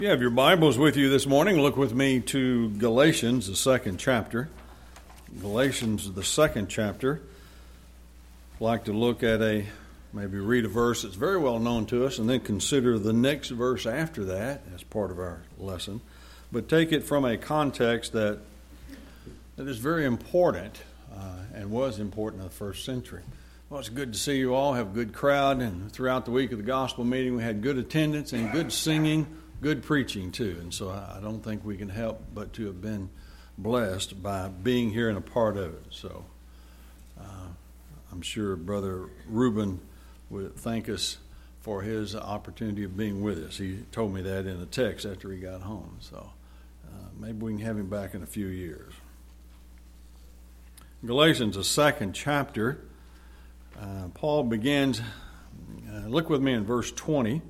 If you have your Bibles with you this morning, look with me to Galatians, the second chapter. Galatians, the second chapter. I'd like to look at maybe read a verse that's very well known to us and then consider the next verse after that as part of our lesson. But take it from a context that is very important and was important in the first century. Well, it's good to see you all, have a good crowd, and throughout the week of the gospel meeting we had good attendance and good singing, good preaching too. And so I don't think we can help but to have been blessed by being here and a part of it. So I'm sure Brother Reuben would thank us for his opportunity of being with us. He told me that in a text after he got home. So maybe we can have him back in a few years. Galatians, the second chapter, Paul begins, look with me in verse 20.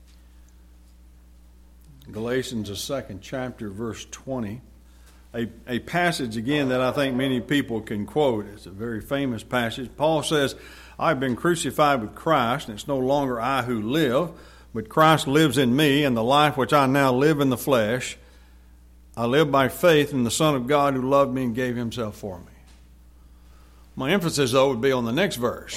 Galatians, the second chapter, verse 20. A passage, again, that I think many people can quote. It's a very famous passage. Paul says, I've been crucified with Christ, and it's no longer I who live, but Christ lives in me, and the life which I now live in the flesh, I live by faith in the Son of God who loved me and gave himself for me. My emphasis, though, would be on the next verse.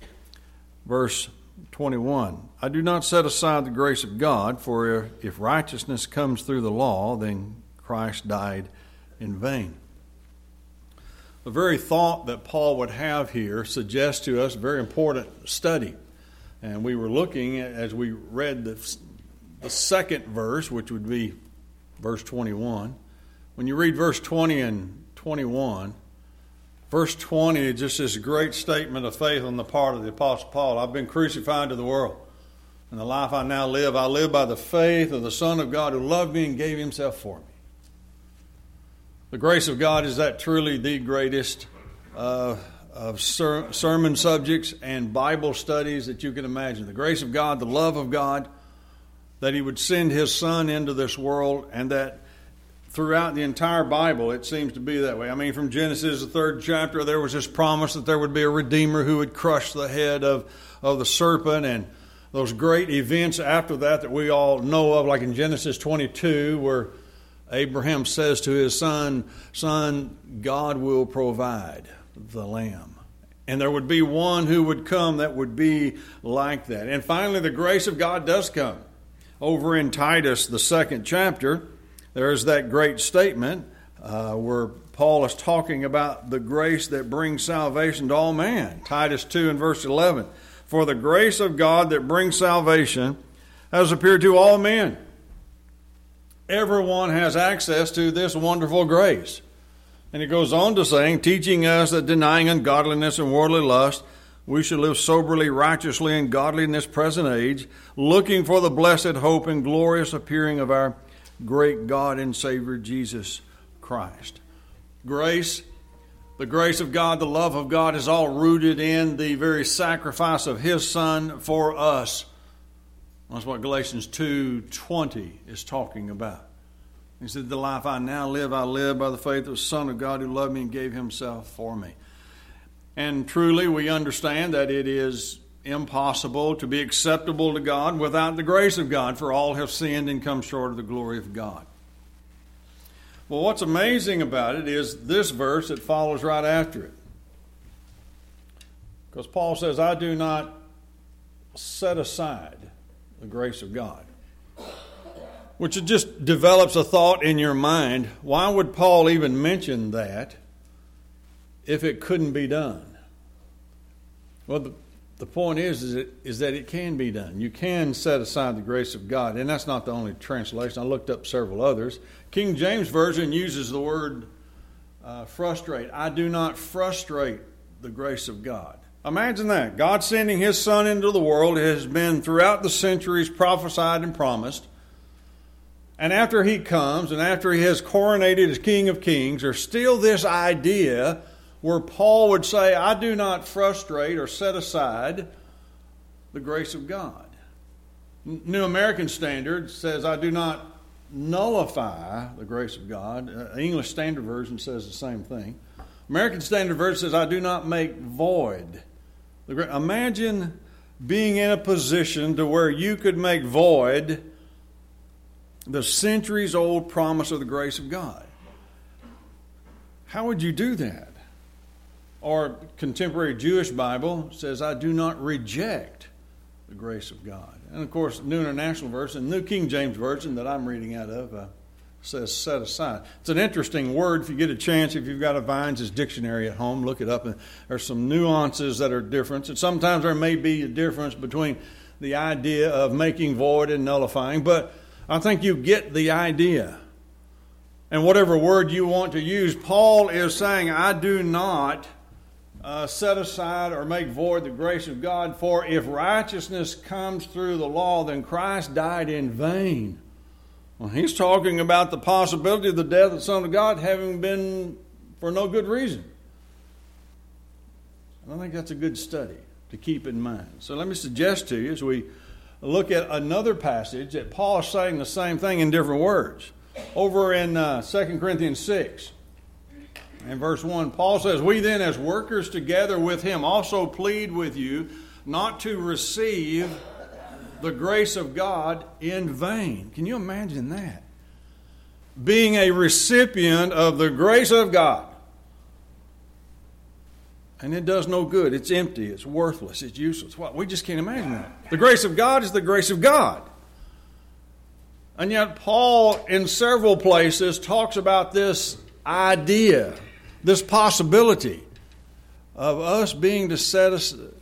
Verse 21. I do not set aside the grace of God, for if righteousness comes through the law, then Christ died in vain. The very thought that Paul would have here suggests to us a very important study. And we were looking at, as we read the second verse, which would be verse 21. When you read verse 20 and 21, verse 20 is just this great statement of faith on the part of the Apostle Paul. I've been crucified to the world, and the life I now live, I live by the faith of the Son of God who loved me and gave himself for me. The grace of God, is that truly the greatest of sermon subjects and Bible studies that you can imagine? The grace of God, the love of God, that he would send his Son into this world, and that throughout the entire Bible, it seems to be that way. I mean, from Genesis, the third chapter, there was this promise that there would be a Redeemer who would crush the head of the serpent, and those great events after that we all know of, like in Genesis 22, where Abraham says to his son, God will provide the lamb. And there would be one who would come that would be like that. And finally, the grace of God does come. Over in Titus, the second chapter, there's that great statement where Paul is talking about the grace that brings salvation to all man. Titus 2 and verse 11. For the grace of God that brings salvation has appeared to all men. Everyone has access to this wonderful grace. And he goes on to saying, teaching us that denying ungodliness and worldly lust, we should live soberly, righteously, and godly in this present age, looking for the blessed hope and glorious appearing of our great God and Savior Jesus Christ. Grace, the grace of God, the love of God is all rooted in the very sacrifice of his Son for us. That's what Galatians 2:20 is talking about. He said, the life I now live, I live by the faith of the Son of God who loved me and gave himself for me. And truly we understand that it is impossible to be acceptable to God without the grace of God, for all have sinned and come short of the glory of God. Well, what's amazing about it is this verse that follows right after it. Because Paul says, I do not set aside the grace of God. Which it just develops a thought in your mind. Why would Paul even mention that if it couldn't be done? Well, the point is that it can be done. You can set aside the grace of God. And that's not the only translation. I looked up several others. King James Version uses the word frustrate. I do not frustrate the grace of God. Imagine that. God sending his Son into the world has been throughout the centuries prophesied and promised. And after he comes and after he has coronated as King of Kings, there's still this idea where Paul would say, I do not frustrate or set aside the grace of God. New American Standard says, I do not nullify the grace of God. English Standard Version says the same thing. American Standard Version says, I do not make void. Imagine being in a position to where you could make void the centuries-old promise of the grace of God. How would you do that? Or contemporary Jewish Bible says, I do not reject the grace of God. And of course, New International Version, New King James Version that I'm reading out of says set aside. It's an interesting word. If you get a chance, if you've got a Vine's dictionary at home, look it up. And there's some nuances that are different. And sometimes there may be a difference between the idea of making void and nullifying. But I think you get the idea. And whatever word you want to use, Paul is saying, I do not set aside or make void the grace of God, for if righteousness comes through the law, then Christ died in vain. Well, he's talking about the possibility of the death of the Son of God having been for no good reason. I think that's a good study to keep in mind. So let me suggest to you, as we look at another passage, that Paul is saying the same thing in different words. Over in 2 Corinthians 6. In verse 1, Paul says, we then as workers together with him also plead with you not to receive the grace of God in vain. Can you imagine that? Being a recipient of the grace of God. And it does no good. It's empty. It's worthless. It's useless. What? We just can't imagine that. The grace of God is the grace of God. And yet Paul in several places talks about this idea, this possibility of us being to set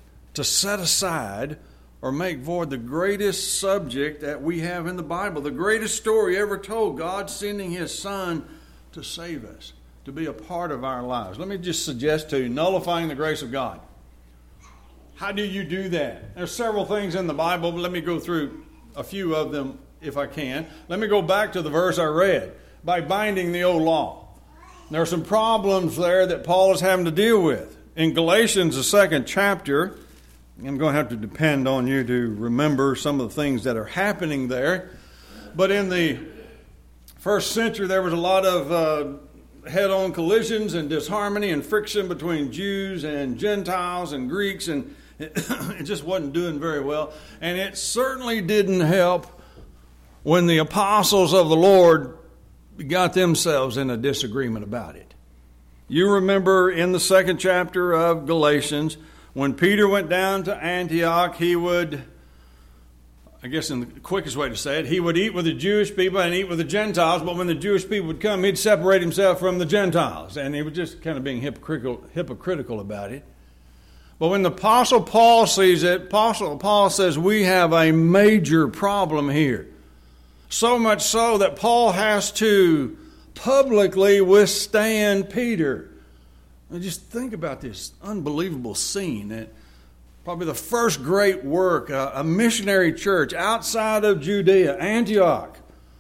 aside or make void the greatest subject that we have in the Bible, the greatest story ever told, God sending His Son to save us, to be a part of our lives. Let me just suggest to you, nullifying the grace of God. How do you do that? There's several things in the Bible, but let me go through a few of them if I can. Let me go back to the verse I read, by binding the old law. There are some problems there that Paul is having to deal with. In Galatians, the 2nd chapter, I'm going to have to depend on you to remember some of the things that are happening there. But in the first century, there was a lot of head-on collisions and disharmony and friction between Jews and Gentiles and Greeks, and it just wasn't doing very well. And it certainly didn't help when the apostles of the Lord got themselves in a disagreement about it. You remember in the 2nd chapter of Galatians, when Peter went down to Antioch, he would, I guess in the quickest way to say it, he would eat with the Jewish people and eat with the Gentiles, but when the Jewish people would come, he'd separate himself from the Gentiles, and he was just kind of being hypocritical about it. But when the Apostle Paul sees it, Apostle Paul says, we have a major problem here. So much so that Paul has to publicly withstand Peter. And just think about this unbelievable scene. That probably the first great work, a missionary church outside of Judea, Antioch.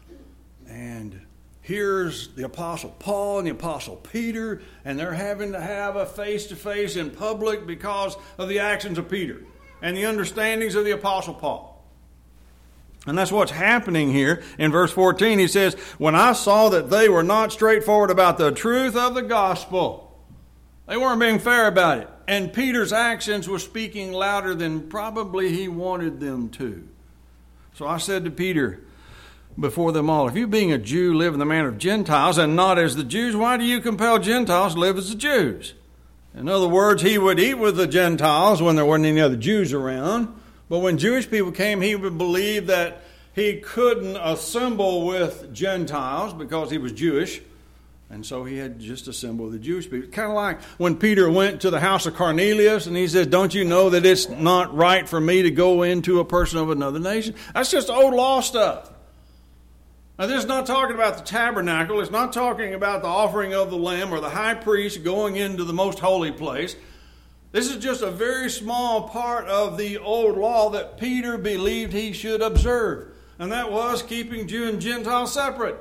And here's the Apostle Paul and the Apostle Peter, and they're having to have a face-to-face in public because of the actions of Peter and the understandings of the Apostle Paul. And that's what's happening here. In verse 14, he says, when I saw that they were not straightforward about the truth of the gospel, they weren't being fair about it. And Peter's actions were speaking louder than probably he wanted them to. So I said to Peter before them all, if you being a Jew live in the manner of Gentiles and not as the Jews, why do you compel Gentiles to live as the Jews? In other words, he would eat with the Gentiles when there weren't any other Jews around. But when Jewish people came, he would believe that he couldn't assemble with Gentiles because he was Jewish. And so he had just assembled with the Jewish people. Kind of like when Peter went to the house of Cornelius and he said, don't you know that it's not right for me to go into a person of another nation? That's just old law stuff. Now, this is not talking about the tabernacle. It's not talking about the offering of the lamb or the high priest going into the most holy place. This is just a very small part of the old law that Peter believed he should observe. And that was keeping Jew and Gentile separate.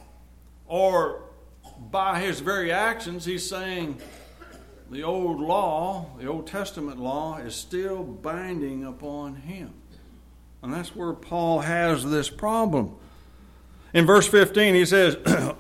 Or by his very actions, he's saying the old law, the Old Testament law, is still binding upon him. And that's where Paul has this problem. In verse 15, he says,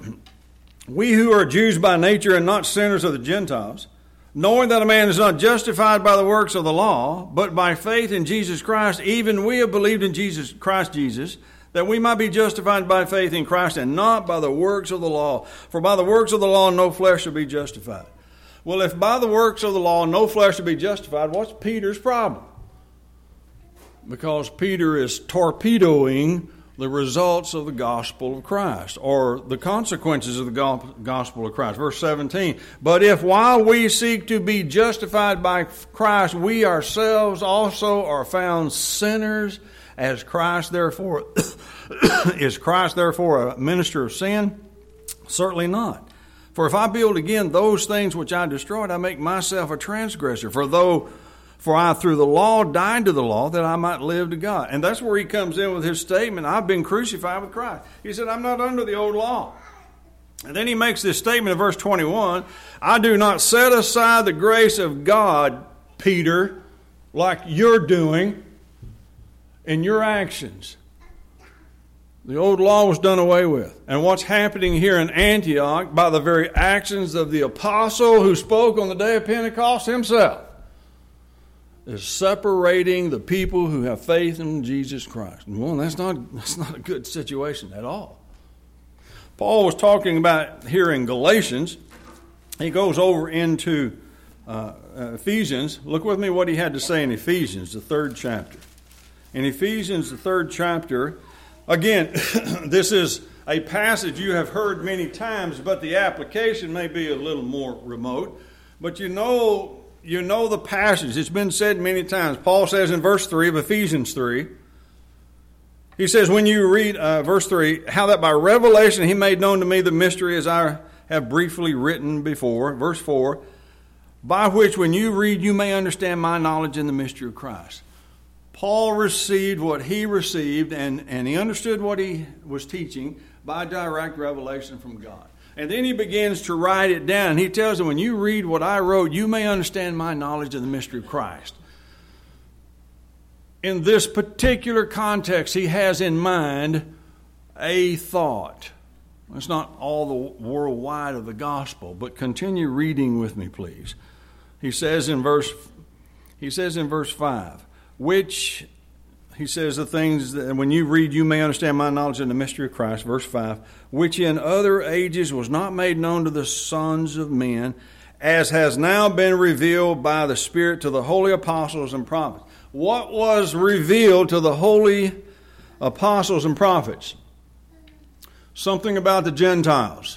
we who are Jews by nature and not sinners of the Gentiles, knowing that a man is not justified by the works of the law, but by faith in Jesus Christ, even we have believed in Jesus Christ Jesus, that we might be justified by faith in Christ and not by the works of the law. For by the works of the law no flesh shall be justified. Well, if by the works of the law no flesh shall be justified, what's Peter's problem? Because Peter is torpedoing the results of the gospel of Christ, or the consequences of the gospel of Christ. Verse 17, but if while we seek to be justified by Christ, we ourselves also are found sinners, is Christ therefore a minister of sin? Certainly not. For if I build again those things which I destroyed, I make myself a transgressor. For I through the law died to the law that I might live to God. And that's where he comes in with his statement, I've been crucified with Christ. He said, I'm not under the old law. And then he makes this statement in verse 21, I do not set aside the grace of God, Peter, like you're doing in your actions. The old law was done away with. And what's happening here in Antioch by the very actions of the apostle who spoke on the day of Pentecost himself is separating the people who have faith in Jesus Christ. Well, that's not a good situation at all. Paul was talking about here in Galatians. He goes over into Ephesians. Look with me what he had to say in Ephesians, the 3rd chapter. In Ephesians, the 3rd chapter, again, this is a passage you have heard many times, but the application may be a little more remote. But you know the passage. It's been said many times. Paul says in verse 3 of Ephesians 3, he says, when you read verse 3, how that by revelation he made known to me the mystery as I have briefly written before. Verse 4, by which when you read you may understand my knowledge in the mystery of Christ. Paul received what he received, and he understood what he was teaching by direct revelation from God. And then he begins to write it down. He tells them, when you read what I wrote, you may understand my knowledge of the mystery of Christ. In this particular context, he has in mind a thought. It's not all the worldwide of the gospel, but continue reading with me, please. He says in verse 5, which, he says the things that when you read, you may understand my knowledge in the mystery of Christ, verse 5, which in other ages was not made known to the sons of men, as has now been revealed by the Spirit to the holy apostles and prophets. What was revealed to the holy apostles and prophets? Something about the Gentiles.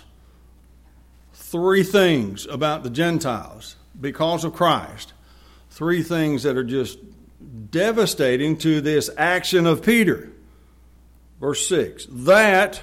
3 things about the Gentiles because of Christ. 3 things that are just devastating to this action of Peter. Verse 6, that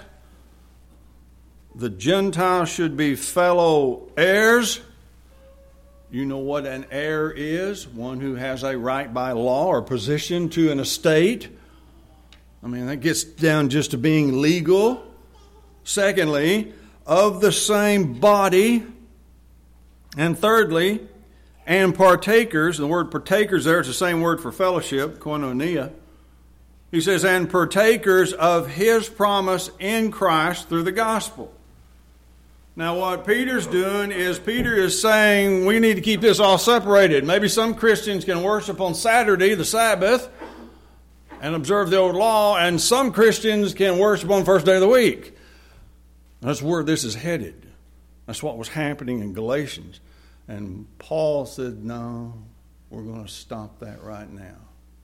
the Gentiles should be fellow heirs. You know what an heir is? One who has a right by law or position to an estate. I mean, that gets down just to being legal. Secondly, of the same body. And thirdly, and partakers. The word partakers there is the same word for fellowship, koinonia. He says, and partakers of his promise in Christ through the gospel. Now what Peter's doing is Peter is saying we need to keep this all separated. Maybe some Christians can worship on Saturday, the Sabbath, and observe the old law, and some Christians can worship on the first day of the week. That's where this is headed. That's what was happening in Galatians. And Paul said, no, we're going to stop that right now.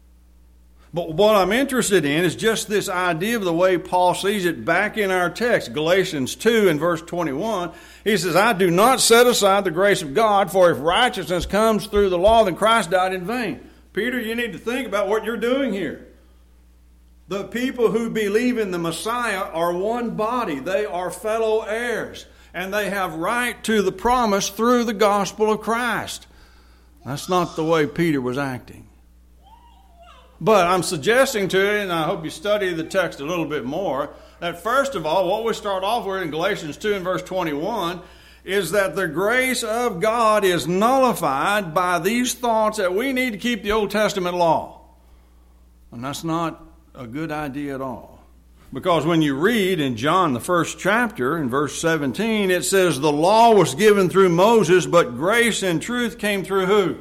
But what I'm interested in is just this idea of the way Paul sees it back in our text. Galatians 2 and verse 21, he says, I do not set aside the grace of God, for if righteousness comes through the law, then Christ died in vain. Peter, you need to think about what you're doing here. The people who believe in the Messiah are one body. They are fellow heirs. And they have right to the promise through the gospel of Christ. That's not the way Peter was acting. But I'm suggesting to you, and I hope you study the text a little bit more, that first of all, what we start off with in Galatians 2 and verse 21 is that the grace of God is nullified by these thoughts that we need to keep the Old Testament law. And that's not a good idea at all. Because when you read in John, the 1st chapter, in verse 17, it says, the law was given through Moses, but grace and truth came through who?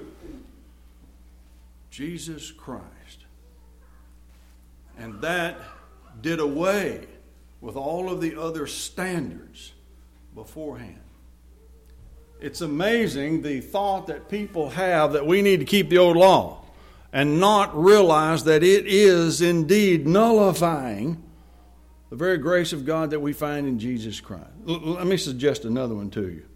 Jesus Christ. And that did away with all of the other standards beforehand. It's amazing the thought that people have that we need to keep the old law and not realize that it is indeed nullifying the very grace of God that we find in Jesus Christ. Let me suggest another one to you.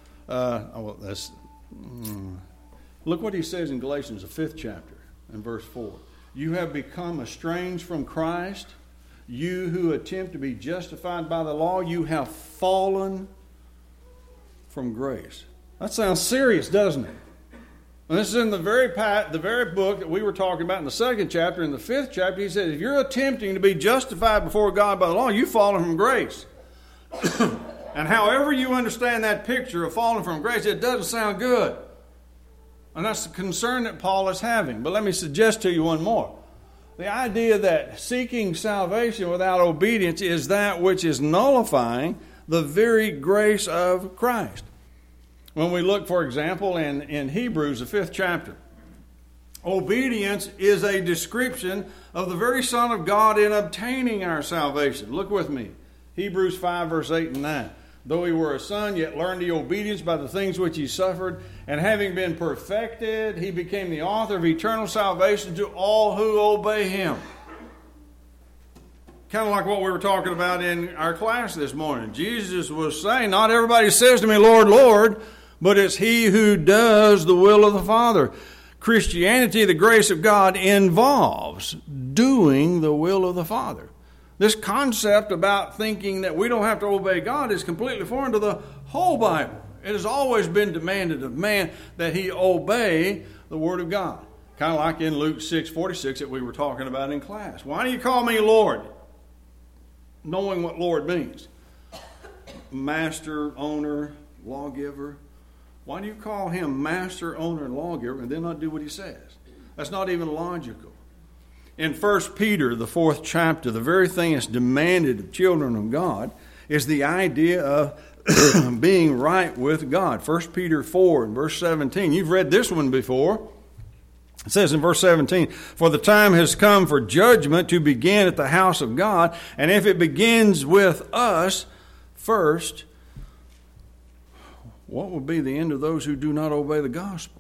Look what he says in Galatians, the 5th chapter, and verse 4. You have become estranged from Christ. You who attempt to be justified by the law, you have fallen from grace. That sounds serious, doesn't it? And this is in the very book that we were talking about in the 2nd chapter. In the 5th chapter, he says, if you're attempting to be justified before God by the law, you've fallen from grace. And however you understand that picture of falling from grace, it doesn't sound good. And that's the concern that Paul is having. But let me suggest to you one more. The idea that seeking salvation without obedience is that which is nullifying the very grace of Christ. When we look, for example, in Hebrews, the 5th chapter, obedience is a description of the very Son of God in obtaining our salvation. Look with me. Hebrews 5, verse 8 and 9. Though he were a son, yet learned he obedience by the things which he suffered. And having been perfected, he became the author of eternal salvation to all who obey him. Kind of like what we were talking about in our class this morning. Jesus was saying, not everybody says to me, Lord, Lord, but it's he who does the will of the Father. Christianity, the grace of God, involves doing the will of the Father. This concept about thinking that we don't have to obey God is completely foreign to the whole Bible. It has always been demanded of man that he obey the Word of God. Kind of like in Luke 6:46 that we were talking about in class. Why do you call me Lord? Knowing what Lord means. Master, owner, lawgiver. Why do you call him master, owner, and lawgiver and then not do what he says? That's not even logical. In 1 Peter, the 4th chapter, the very thing that's demanded of children of God is the idea of being right with God. 1 Peter 4 and verse 17. You've read this one before. It says in verse 17, for the time has come for judgment to begin at the house of God, and if it begins with us first, what will be the end of those who do not obey the gospel?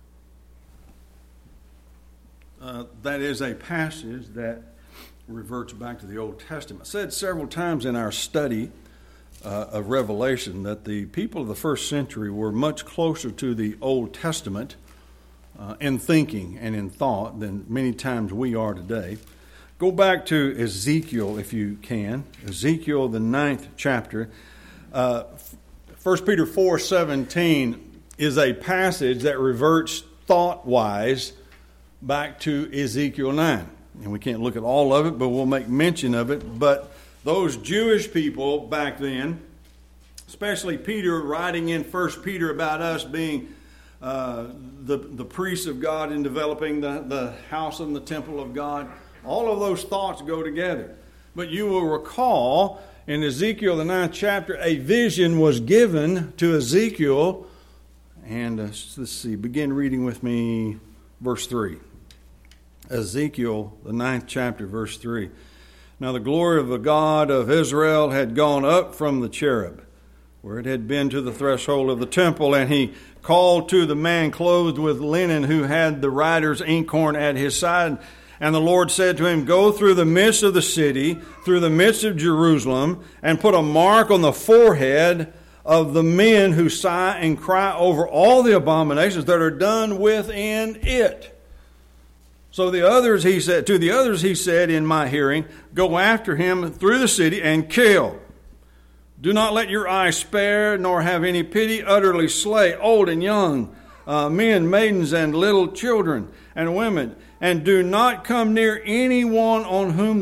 That is a passage that reverts back to the Old Testament. I said several times in our study of Revelation that the people of the first century were much closer to the Old Testament in thinking and in thought than many times we are today. Go back to Ezekiel if you can. Ezekiel, the 9th chapter. 1 Peter 4:17 is a passage that reverts thought-wise back to Ezekiel 9. And we can't look at all of it, but we'll make mention of it. But those Jewish people back then, especially Peter writing in 1 Peter about us being the priests of God in developing the house and the temple of God, all of those thoughts go together. But you will recall in Ezekiel, the 9th chapter, a vision was given to Ezekiel. And let's see, begin reading with me verse 3. Ezekiel, the 9th chapter, verse 3. Now the glory of the God of Israel had gone up from the cherub, where it had been to the threshold of the temple, and he called to the man clothed with linen who had the writer's inkhorn at his side. And the Lord said to him, go through the midst of the city, through the midst of Jerusalem, and put a mark on the forehead of the men who sigh and cry over all the abominations that are done within it. So to the others he said in my hearing, go after him through the city and kill. Do not let your eye spare, nor have any pity. Utterly slay old and young, men, maidens, and little children and women. And do not come near anyone upon whom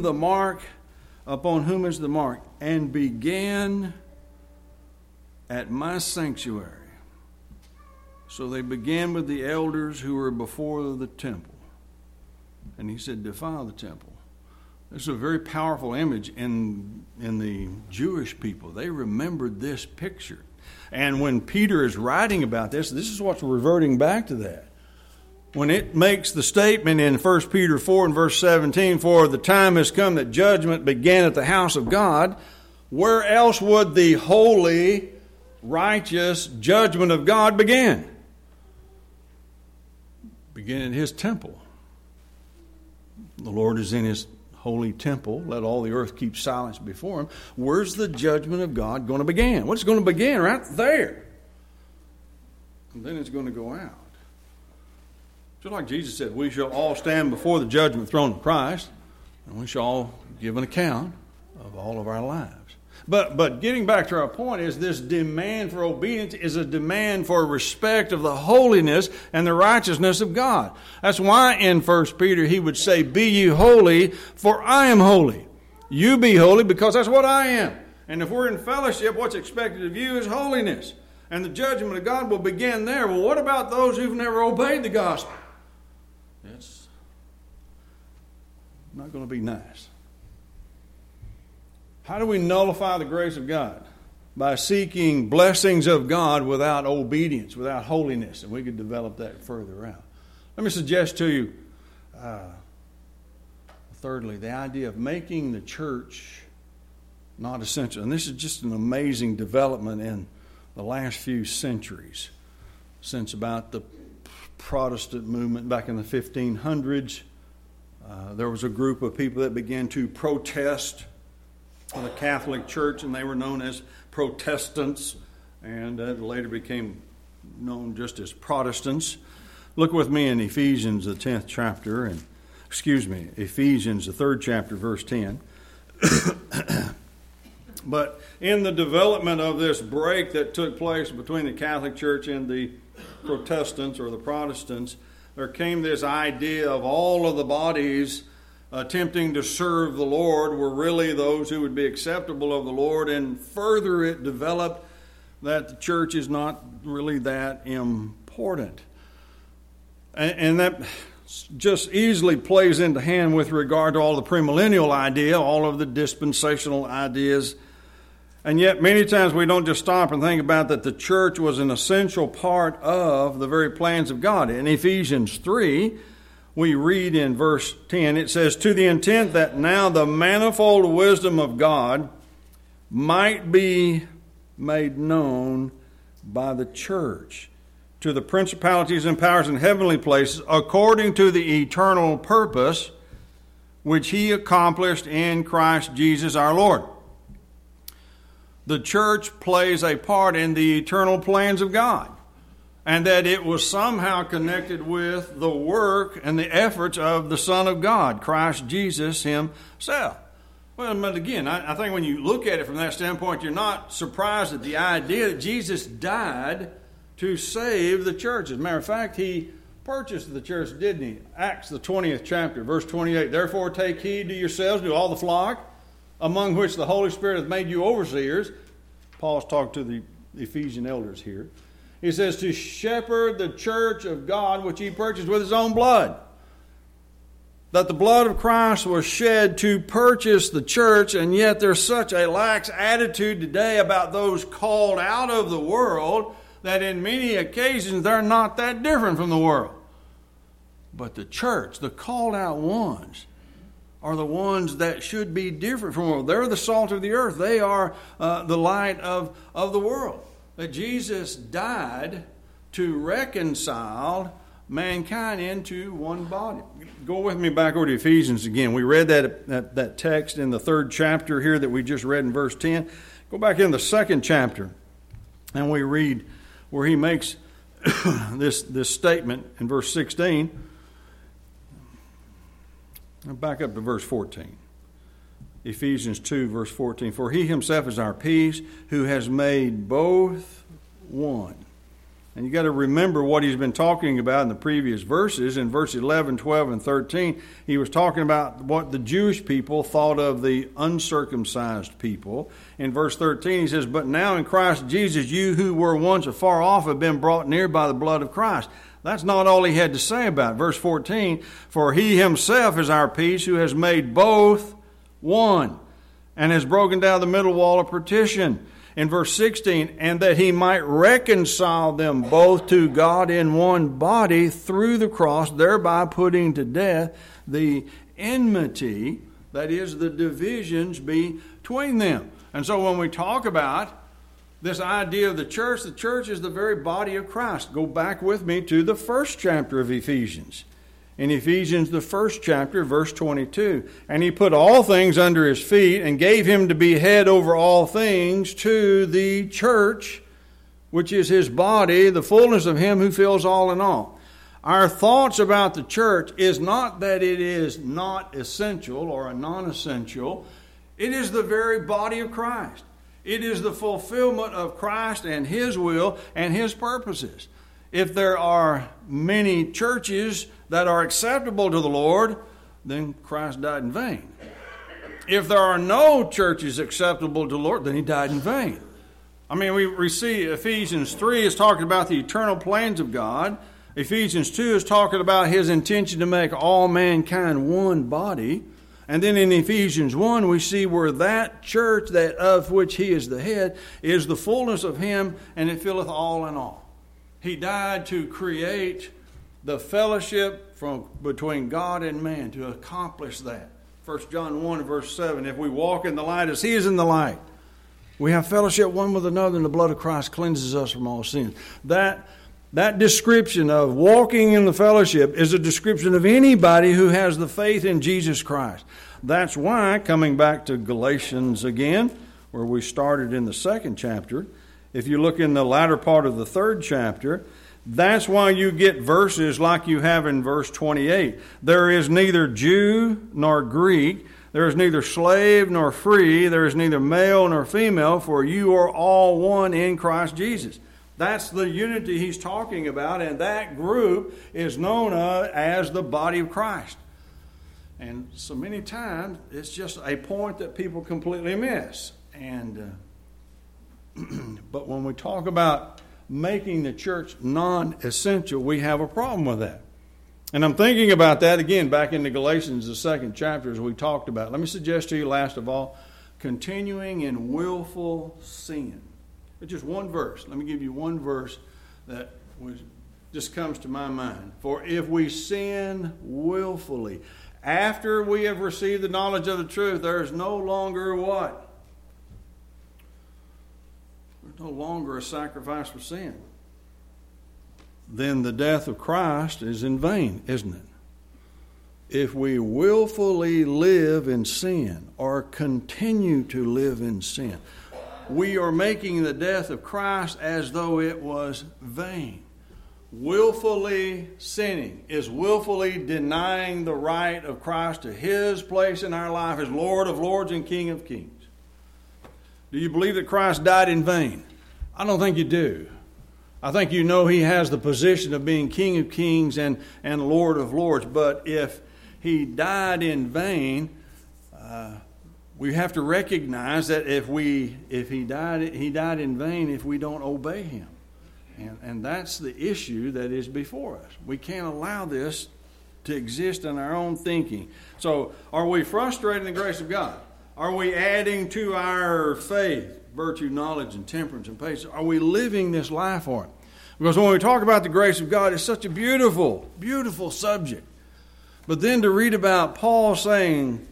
is the mark. And begin at my sanctuary. So they began with the elders who were before the temple. And he said, defile the temple. This is a very powerful image in the Jewish people. They remembered this picture. And when Peter is writing about this is what's reverting back to that. when it makes the statement in 1 Peter 4 and verse 17, for the time has come that judgment began at the house of God, where else would the holy, righteous judgment of God begin? Begin in His temple. The Lord is in His holy temple. Let all the earth keep silence before Him. Where's the judgment of God going to begin? Well, it's going to begin right there. And then it's going to go out. Just like Jesus said, we shall all stand before the judgment throne of Christ, and we shall all give an account of all of our lives. But getting back to our point is this demand for obedience is a demand for respect of the holiness and the righteousness of God. That's why in 1 Peter he would say, be ye holy, for I am holy. You be holy because that's what I am. And if we're in fellowship, what's expected of you is holiness. And the judgment of God will begin there. Well, what about those who've never obeyed the gospel? It's not going to be nice. How do we nullify the grace of God? By seeking blessings of God without obedience, without holiness. And we could develop that further out. Let me suggest to you, thirdly, the idea of making the church not essential. And this is just an amazing development in the last few centuries, since about the Protestant movement back in the 1500s. There was a group of people that began to protest the Catholic Church, and they were known as Protestants, and later became known just as Protestants. Look with me in Ephesians, the 10th chapter, Ephesians, the 3rd chapter, verse 10. But in the development of this break that took place between the Catholic Church and the Protestants or the Protestants, there came this idea of all of the bodies attempting to serve the Lord were really those who would be acceptable of the Lord, and further it developed that the church is not really that important. And that just easily plays into hand with regard to all the premillennial idea, all of the dispensational ideas. And yet many times we don't just stop and think about that the church was an essential part of the very plans of God. In Ephesians 3, we read in verse 10, it says, to the intent that now the manifold wisdom of God might be made known by the church to the principalities and powers in heavenly places, according to the eternal purpose which He accomplished in Christ Jesus our Lord. The church plays a part in the eternal plans of God, and that it was somehow connected with the work and the efforts of the Son of God, Christ Jesus Himself. Well, but again, I think when you look at it from that standpoint, you're not surprised at the idea that Jesus died to save the church. As a matter of fact, He purchased the church, didn't He? Acts, the 20th chapter, verse 28. Therefore take heed to yourselves, to all the flock, among which the Holy Spirit hath made you overseers. Paul's talking to the Ephesian elders here. He says, to shepherd the church of God, which He purchased with His own blood. That the blood of Christ was shed to purchase the church, and yet there's such a lax attitude today about those called out of the world that in many occasions they're not that different from the world. But the church, the called out ones, are the ones that should be different from the world. They're the salt of the earth. They are the light of the world. That Jesus died to reconcile mankind into one body. Go with me back over to Ephesians again. We read that text in the 3rd chapter here that we just read in verse 10. Go back in the 2nd chapter, and we read where he makes this statement in verse 16. Back up to verse 14. Ephesians 2, verse 14. For He Himself is our peace, who has made both one. And you got to remember what he's been talking about in the previous verses. In verse 11, 12, and 13, he was talking about what the Jewish people thought of the uncircumcised people. In verse 13, he says, but now in Christ Jesus, you who were once afar off have been brought near by the blood of Christ. That's not all he had to say about it. Verse 14, for He Himself is our peace, who has made both one, and has broken down the middle wall of partition, In verse 16, and that he might reconcile them both to God in one body through the cross, thereby putting to death the enmity, that is, the divisions between them. And so when we talk about this idea of the church is the very body of Christ. Go back with me to the first chapter of Ephesians. In Ephesians, the first chapter, verse 22, and he put all things under his feet and gave him to be head over all things to the church, which is his body, the fullness of him who fills all in all. Our thoughts about the church is not that it is not essential or a non-essential. It is the very body of Christ. It is the fulfillment of Christ and his will and his purposes. If there are many churches that are acceptable to the Lord, then Christ died in vain. If there are no churches acceptable to the Lord, then he died in vain. I mean, we see Ephesians 3 is talking about the eternal plans of God. Ephesians 2 is talking about his intention to make all mankind one body. And then in Ephesians 1, we see where that church that of which he is the head is the fullness of him, and it filleth all in all. He died to create the fellowship between God and man, to accomplish that. 1 John 1 verse 7, if we walk in the light as he is in the light, we have fellowship one with another, and the blood of Christ cleanses us from all sins. That description of walking in the fellowship is a description of anybody who has the faith in Jesus Christ. That's why, coming back to Galatians again, where we started in the second chapter, if you look in the latter part of the third chapter, that's why you get verses like you have in verse 28. There is neither Jew nor Greek, there is neither slave nor free, there is neither male nor female, for you are all one in Christ Jesus. That's the unity he's talking about, and that group is known as the body of Christ. And so many times, it's just a point that people completely miss. And but when we talk about making the church non-essential, we have a problem with that. And I'm thinking about that again back into Galatians, the second chapter, as we talked about. Let me suggest to you, last of all, continuing in willful sin. It's just one verse. Let me give you one verse that just comes to my mind. For if we sin willfully, after we have received the knowledge of the truth, there is no longer what? There's no longer a sacrifice for sin. Then the death of Christ is in vain, isn't it? If we willfully live in sin or continue to live in sin, we are making the death of Christ as though it was vain. Willfully sinning is willfully denying the right of Christ to his place in our life as Lord of lords and King of kings. Do you believe that Christ died in vain? I don't think you do. I think you know he has the position of being King of kings and Lord of lords. But if he died in vain, we have to recognize that if he died in vain if we don't obey him. And that's the issue that is before us. We can't allow this to exist in our own thinking. So are we frustrating the grace of God? Are we adding to our faith virtue, knowledge, and temperance and patience? Are we living this life for him? Because when we talk about the grace of God, it's such a beautiful, beautiful subject. But then to read about Paul saying,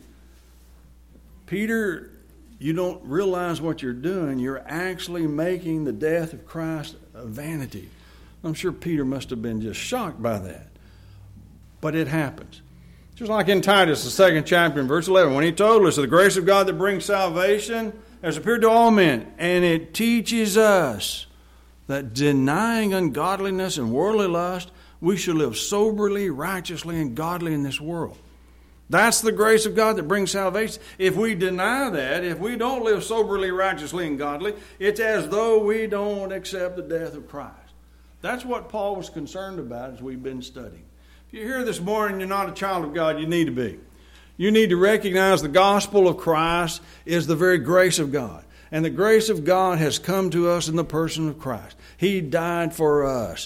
Peter, you don't realize what you're doing. You're actually making the death of Christ a vanity. I'm sure Peter must have been just shocked by that. But it happens. Just like in Titus, the second chapter, in verse 11, when he told us the grace of God that brings salvation has appeared to all men, and it teaches us that denying ungodliness and worldly lust, we should live soberly, righteously, and godly in this world. That's the grace of God that brings salvation. If we deny that, if we don't live soberly, righteously, and godly, it's as though we don't accept the death of Christ. That's what Paul was concerned about as we've been studying. If you're here this morning and you're not a child of God, you need to be. You need to recognize the gospel of Christ is the very grace of God. And the grace of God has come to us in the person of Christ. He died for us.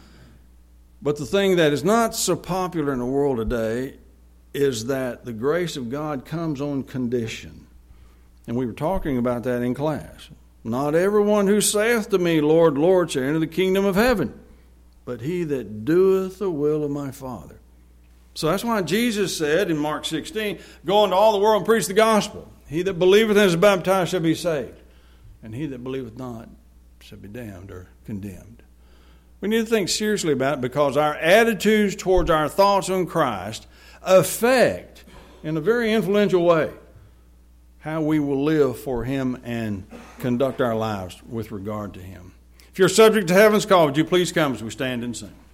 But the thing that is not so popular in the world today is that the grace of God comes on condition. And we were talking about that in class. Not everyone who saith to me, Lord, Lord, shall enter the kingdom of heaven, but he that doeth the will of my Father. So that's why Jesus said in Mark 16, go into all the world and preach the gospel. He that believeth and is baptized shall be saved, and he that believeth not shall be damned or condemned. We need to think seriously about it, because our attitudes towards our thoughts on Christ affect, in a very influential way, how we will live for him and conduct our lives with regard to him. If you're subject to heaven's call, would you please come as we stand and sing?